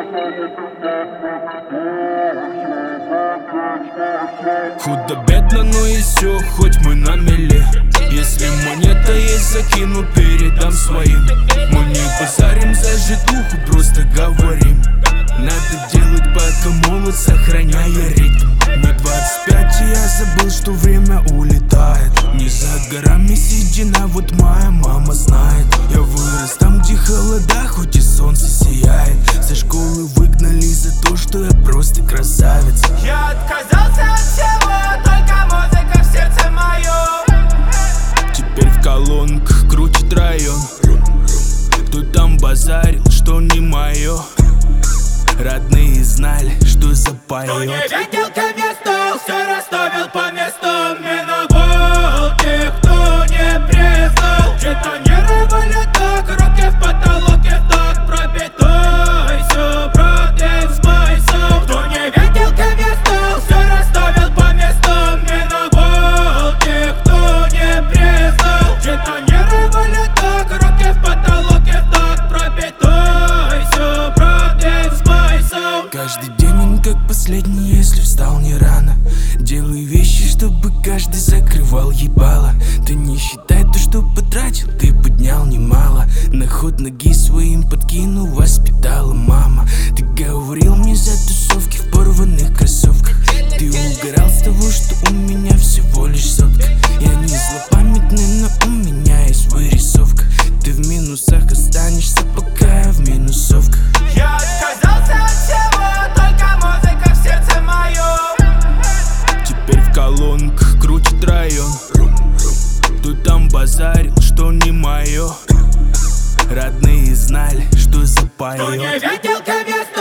Худо-бедно, но и все, хоть мы на мели. Если монета есть, закину, передам своим. Мы не базарим за житуху, просто говорим. Надо делать, пока молод, сохраняя ритм. Мне 25, и я забыл, что время улетает. Не за горами седина, вот моя мама знает. Я вырос там, где холода, хоть и солнце сияет. Со школы выгнали за то, что я просто красавец. Я отказался от всего, только музыка в сердце моем. Теперь в колонках крутит район. Кто там базарил, что не мое. Родные знали, что запоет. Кто не видел ко мне стол, все расставил по местам. Миновал тех, кто не признал. Детонировали так, руки в потолоке так. Пропитай все, продать смысл. Кто не видел ко мне стол, все расставил по местам. Миновал тех, кто не признал. Детонировали так, руки в потолоке так. Пропитай все, продать смысл. Каждый день он как последний, если встал не рано. Делай вещи, чтобы каждый закрывал ебало. Ты не считай то, что потратил, ты поднял немало. На ход ноги своим подкинул, воспитала мама. Ты говорил мне за тусовки в порванных кроссовках. Ты угорал с того, что у меня всего лишь сотка. Я не злопамятный, но у меня есть вырисовка. Ты в минусах останешься, пока я в минусовках. Я отказался от всего, только музыка в сердце моем. Теперь в колонках крутит район. Кто там базарил, что не мое. Родные знали, что Кто не запоет. видел ко мне стол.